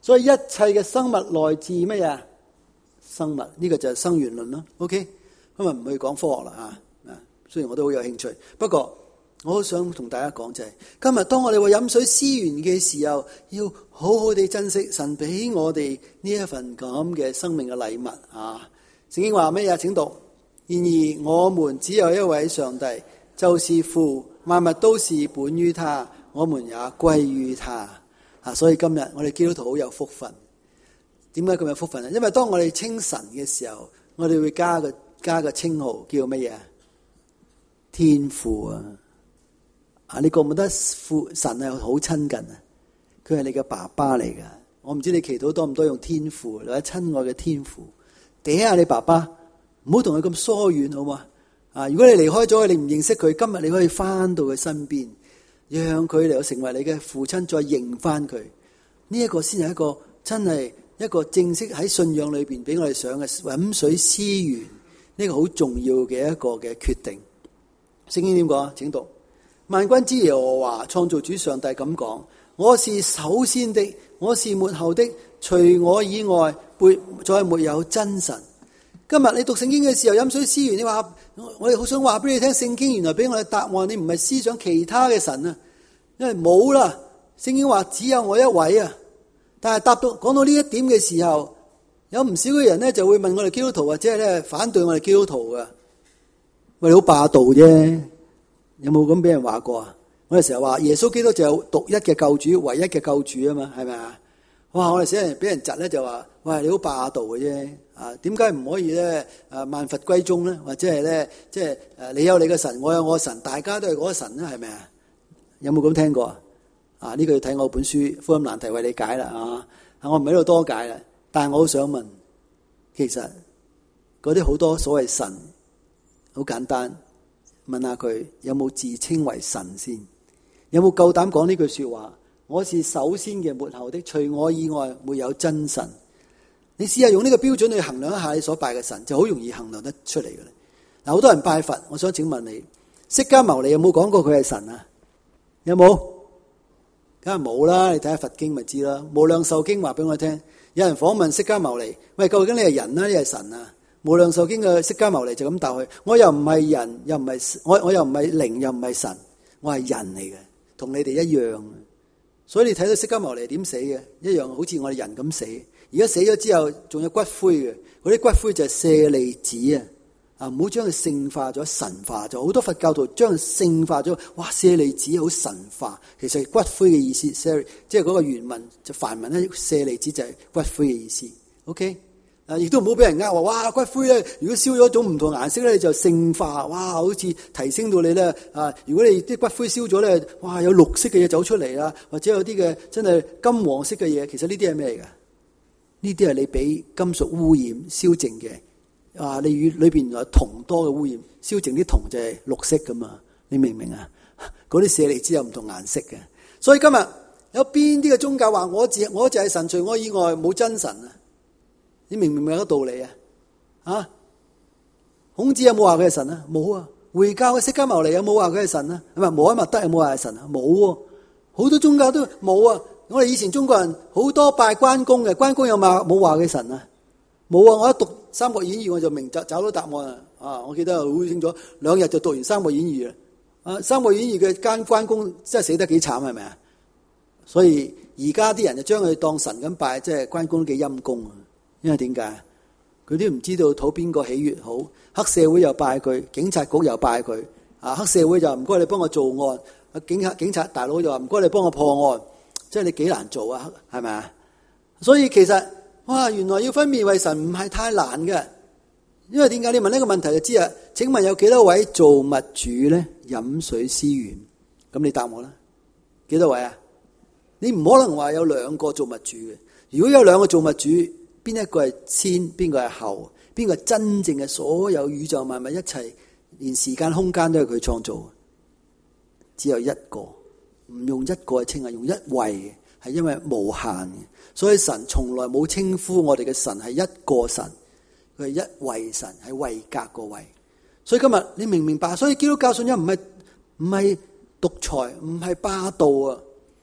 所以一切嘅生物來自乜嘢？生物，呢個就係生源論啦。OK， 今日唔去講科學啦啊，雖然我都好有興趣，不過我好想同大家講就係，今日當我哋話飲水思源嘅時候，要好好地珍惜神俾我哋呢一份咁嘅生命嘅禮物啊！聖經話咩嘢？請讀。然而我們只有一位上帝，就是父，萬物都是本於他，我們也歸於他啊！所以今日我哋基督徒好有福分。點解咁有福分啊？因為當我哋稱神嘅時候，我哋會加個稱號叫乜嘢？天父啊！你覺唔覺得神係好親近啊？佢係你嘅爸爸嚟噶。我唔知你祈禱多唔多用天父或者親愛嘅天父。嗲下你爸爸，唔好同佢咁疏遠，好嘛？如果你離開咗佢，你唔認識佢，今日你可以翻到佢身邊，讓佢嚟到成為你嘅父親，再認翻佢。呢一個先係一個真係一個正式喺信仰裏邊俾我哋上嘅飲水思源，呢個好重要嘅一個嘅決定。聖經點講？請讀。萬軍之耶和華創造主上帝咁講：我是首先的，我是末後的，除我以外，再沒有真神。今日你讀聖經嘅時候，飲水思源，你話我哋好想話俾你聽，聖經原來俾我哋答案，你唔係思想其他嘅神啊，因為冇啦。聖經話只有我一位啊，但係講到呢一點嘅時候，有唔少嘅人呢就會問我哋基督徒，或者係咧反對我哋基督徒嘅，喂，你好霸道啫。有冇咁俾人話過啊？我哋成日話耶穌基督就有獨一嘅救主，唯一嘅救主啊嘛，係咪啊？哇！我哋成日俾人窒咧，就話喂，你好霸道嘅啫啊！點解唔可以咧？萬佛歸宗咧，或者係咧，即係你有你嘅神，我有我嘅神，大家都係嗰個神咧，係咪啊？有冇咁聽過啊？呢個要睇我本書《福音難題》為你解啦啊！我唔喺度多解啦，但係我好想問，其實嗰啲好多所謂神，好簡單。問下佢有冇自稱為神先？有冇夠膽講呢句說話？我是首先嘅，末後的，除我以外沒有真神。你試下用呢個標準去衡量一下你所拜嘅神，就好容易衡量得出嚟嘅啦。嗱，好多人拜佛，我想請問你，釋迦牟尼有冇講過佢係神啊？有冇？梗係冇啦。你睇下佛經咪知啦。無量壽經話俾我聽，有人訪問釋迦牟尼，喂，究竟你係人啊，你係神啊？無量壽經嘅釋迦牟尼就咁答佢：我又唔係人，又唔係我又唔係靈，又唔係神，我係人嚟嘅，同你哋一樣。所以你睇到釋迦牟尼點死嘅，一樣好似我哋人咁死。而家死咗之後，仲有骨灰嘅，嗰啲骨灰就係舍利子啊！唔好將佢聖化咗、神化咗。好多佛教徒將佢聖化咗，哇！舍利子好神化，其實係骨灰嘅意思。即係嗰個原文就梵文咧，舍利子就係骨灰嘅意思。OK。亦都唔好俾人呃話，哇！骨灰咧，如果燒咗一種唔同顏色咧，就聖化，哇！好似提升到你咧啊！如果你啲骨灰燒咗咧，哇！有綠色嘅嘢走出嚟啦，或者有啲嘅真係金黃色嘅嘢，其實呢啲係咩嚟㗎？呢啲係你俾金屬污染燒淨嘅啊！你裏邊有銅多嘅污染，燒淨啲銅就係綠色噶嘛？你明唔明啊？嗰啲舍利子有唔同顏色嘅，所以今日有邊啲嘅宗教話我就係神，除我以外冇真神啊？你明唔明有個道理啊？孔子有冇話佢係神啊？冇啊。回教嘅釋迦牟尼有冇話佢係神啊？係咪穆罕默德有冇話係神啊？冇喎。好多宗教都冇啊。我哋以前中國人好多拜關公嘅，關公有冇話佢神啊？冇啊。我一讀《三國演義》我就找到答案啊！我記得好清楚，2日就讀完《三國演義》啦。《三國演義》嘅關公真係死得幾慘，係咪啊？所以而家啲人就將佢當神咁拜，即係關公都幾陰功啊！因為點解？佢都唔知道討邊個喜悅好，黑社會又拜佢，警察局又拜佢。黑社會就唔該你幫我做案，警察大佬就話唔該你幫我破案，即係你幾難做啊？係咪啊？所以其實哇，原來要分辨為神唔係太難嘅。因為點解？你問呢個問題就知啊。請問有幾多位造物主咧？飲水思源，咁你答我啦。幾多位啊？你唔可能話有2個造物主嘅。如果有2個造物主，邊一個係先，邊個係後？邊個係真正嘅所有宇宙萬物一切，連時間空間都係佢創造？只有一個，唔用一個去稱啊，用一位嘅，係因為無限嘅。所以神從來冇稱呼我哋嘅神係一個神，佢係一位神，係位格個位。所以今日你明唔明白？所以基督教信仰唔係獨裁，唔係霸道啊！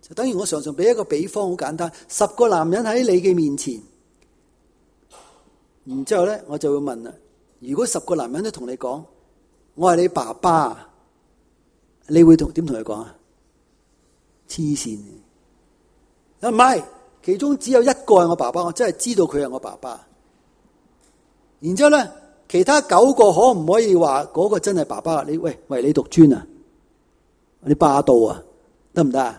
就等於我常常俾一個比方，好簡單，10個男人喺你嘅面前，然之後咧我就會問啦，如果10個男人都同你講我係你爸爸，你會點同佢講啊？黐線嘅，唔係，其中只有一個係我爸爸，我真係知道佢係我爸爸。然之後咧，其他9個可唔可以話嗰個真係爸爸？你喂你讀專啊？你霸道啊？得唔得啊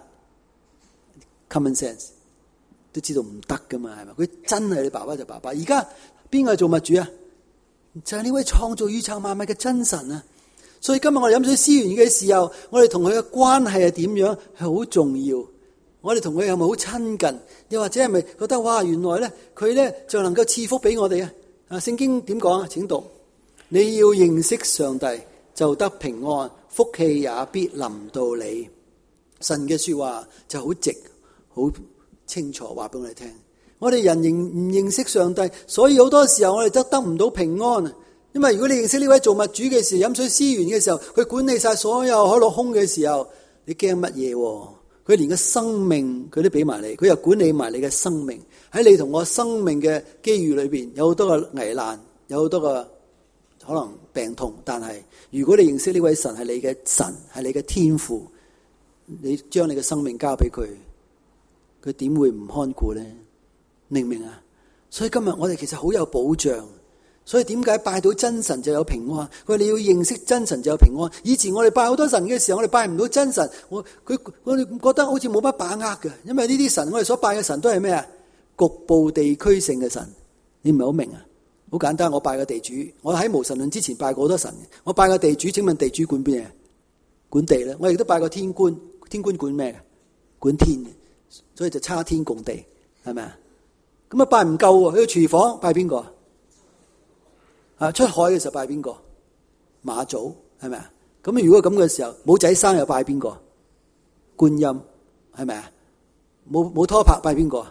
？Common sense 都知道唔得噶嘛，係咪？佢真係你爸爸就爸爸。而家邊個係造物主啊？就係呢位創造宇宙萬物嘅真神啊！所以今日我哋飲水思源嘅時候，我哋同佢嘅關係係點樣，係好重要。我哋同佢有冇好親近？又或者係咪覺得哇，原來咧佢咧就能夠賜福俾我哋啊？啊，聖經點講啊？請讀：你要認識上帝，就得平安，福氣也必臨到你。神嘅說話就好直，好清楚話俾我哋聽。我哋人唔認識上帝，所以好多時候我哋得唔到平安。因為如果你認識呢位造物主嘅時候，飲水思源嘅時候，佢管理晒所有海陸空嘅時候，你驚乜嘢？佢連個生命佢都俾埋你，佢又管理埋你嘅生命。喺你同我生命嘅機遇裏邊，有好多個危難，有好多個可能病痛。但係如果你認識呢位神係你嘅神，係你嘅天父，你將你嘅生命交俾佢，佢點會唔看顧呢？明唔明啊？所以今日我哋其實好有保障。所以點解拜到真神就有平安？佢話你要認識真神就有平安。以前我哋拜好多神嘅時候，我哋拜唔到真神，我哋覺得好似冇乜把握嘅，因為呢啲神我哋所拜嘅神都係咩啊？局部地區性嘅神，你唔係好明啊？好簡單，我拜個地主，我喺無神論之前拜過好多神嘅。我拜個地主，請問地主管邊嘢？管地咧。我亦都拜個天官，天官管咩嘅？管天嘅，所以就差天共地，係咪啊？咁啊拜唔夠喎，去個廚房拜邊個啊？出海嘅時候拜邊個？馬祖，係咪啊？咁如果咁嘅時候冇仔生又拜邊個？觀音，係咪啊？冇拖拍拜邊個？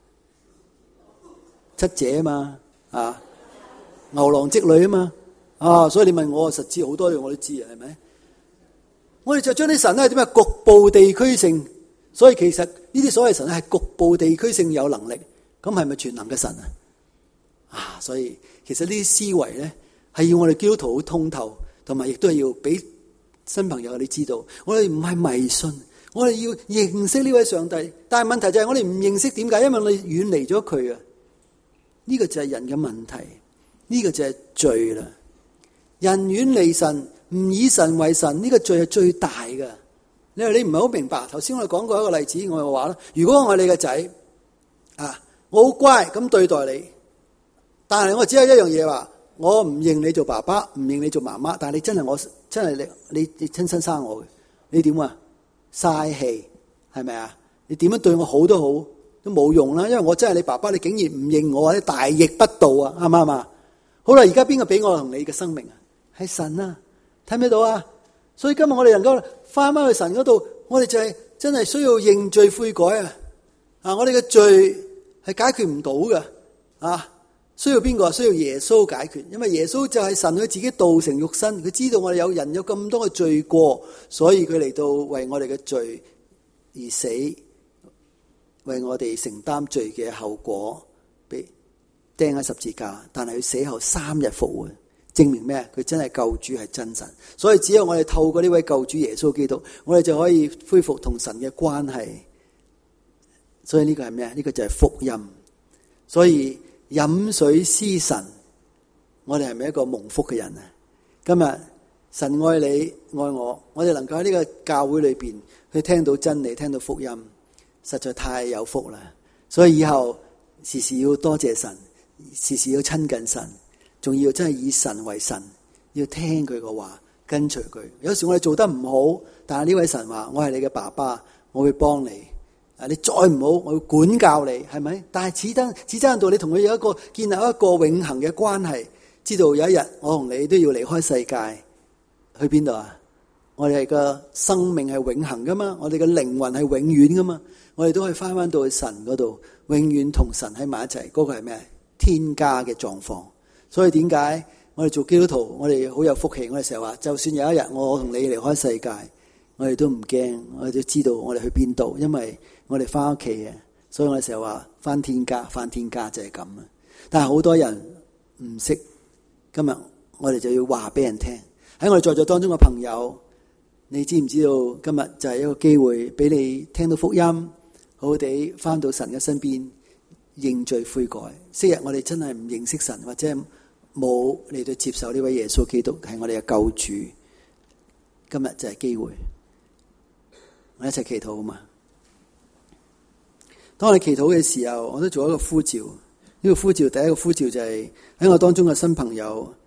七姐啊嘛，啊牛郎織女啊嘛，啊所以你問我實知好多嘢我都知啊，係咪？我哋就將啲神咧點啊？局部地區性，所以其實呢啲所謂神係局部地區性有能力，咁係咪全能嘅神啊？啊，所以其實呢啲思維咧係要我哋基督徒好通透，同埋亦都係要俾新朋友你知道，我哋唔係迷信，我哋要認識呢位上帝。但係問題就係我哋唔認識，點解？因為我哋遠離咗佢啊！呢個就係人嘅問題，呢個就係罪啦。人遠離神，唔以神為神，呢個罪係最大嘅。你話你唔係好明白？頭先我哋講過一個例子，我就話啦，如果我係你嘅仔啊，我好乖咁對待你，但係我只有一樣嘢話，我唔認你做爸爸，唔認你做媽媽，但係你真係你親身生我嘅，你點啊？嘥氣係咪啊？你點樣對我好都好都冇用啦，因為我真係你爸爸，你竟然唔認我，你大逆不道啊！啱唔啱啊？好啦，而家邊個俾我同你嘅生命啊？係神啊！睇唔睇到啊？所以今日我哋能夠翻返去神嗰度，我哋就係真係需要認罪悔改啊！啊，我哋嘅罪係解決唔到嘅啊！需要邊個？需要耶穌解決，因為耶穌就係神佢自己道成肉身，佢知道我哋有人有咁多嘅罪過，所以佢嚟到為我哋嘅罪而死，為我哋承擔罪嘅後果，被釘喺十字架。但係佢死後3日復活，證明咩？佢真係救主，係真神。所以只有我哋透過呢位救主耶穌基督，我哋就可以恢復同神嘅關係。所以呢個係咩？呢個就係福音。所以飲水思神，我哋係咪一個蒙福嘅人啊？今日神愛你愛我，我哋能夠喺呢個教會裏邊去聽到真理，聽到福音，實在太有福啦！所以以後時時要多謝神，時時要親近神，仲要真係以神為神，要聽佢嘅話，跟隨佢。有時我哋做得唔好，但係呢位神話我係你嘅爸爸，我會幫你。你再唔好，我會管教你，係咪？但係只爭到你同佢有一個建立一個永恆嘅關係，知道有一日我同你都要離開世界，去邊度啊？我哋嘅生命係永恆噶嘛，我哋嘅靈魂係永遠噶嘛，我哋都可以翻到去神嗰度，永遠同神喺埋一齊。嗰個係咩？天家嘅狀況。所以點解我哋做基督徒，我哋好有福氣？我哋成日話，就算有一日我同你離開世界， 我哋都唔驚，我哋都知道我哋去邊度，因為我哋翻屋企嘅，所以我哋成日話翻天家就係咁啊！但係好多人唔識，今日我哋就要話俾人聽。喺我哋在座當中嘅朋友，你知唔知道今日就係一個機會俾你聽到福音，好好地翻到神嘅身邊認罪悔改。昔日我哋真係唔認識神，或者冇嚟到接受呢位耶穌基督係我哋嘅救主，今日就係機會，我哋一齊祈禱好嘛？當我哋祈禱嘅時候，我都做一個呼召。呢個呼召，第一個呼召就係喺我當中嘅新朋友，